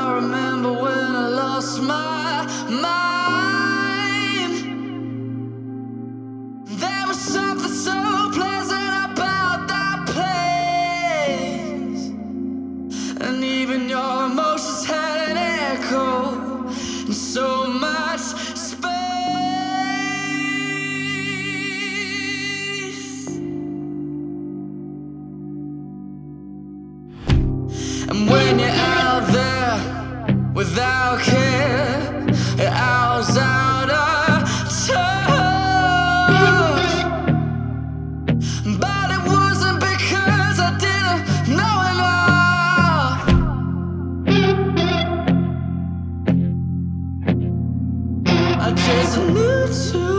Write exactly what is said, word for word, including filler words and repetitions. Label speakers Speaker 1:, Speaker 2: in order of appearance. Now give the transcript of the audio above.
Speaker 1: I remember when I lost my mind. There was something so pleasant about that place, and even your emotions had an echo and so much space. And when you're out there without care, your hours out of touch. But it wasn't because I didn't know enough. I just knew to